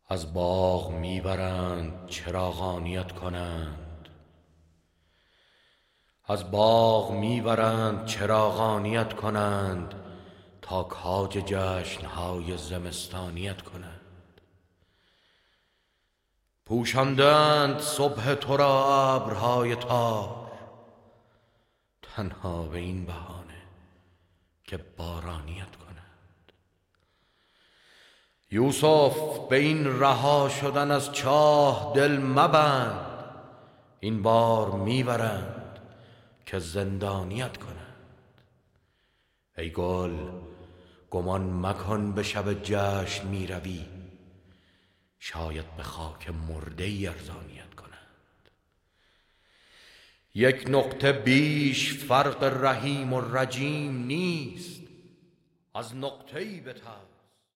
از باغ میبرند چراغانیت کنند، از باغ میبرند چراغانیت کنند، تا کاج جشنهای زمستانیت کنند. پوشاندند صبح تو را ابرهای تار، تنها به این بهانه که بارانیت کنند. یوسف به این رها شدن از چاه دل مبند، این بار میبرند که زندانیت کنند. ای گل گمان مکن به شب جشن میروی، شاید به خاک مرده ای ارزانیت کنند. یک نقطه بیش فرق رحیم و رجیم نیست، از نقطه‌ای بتر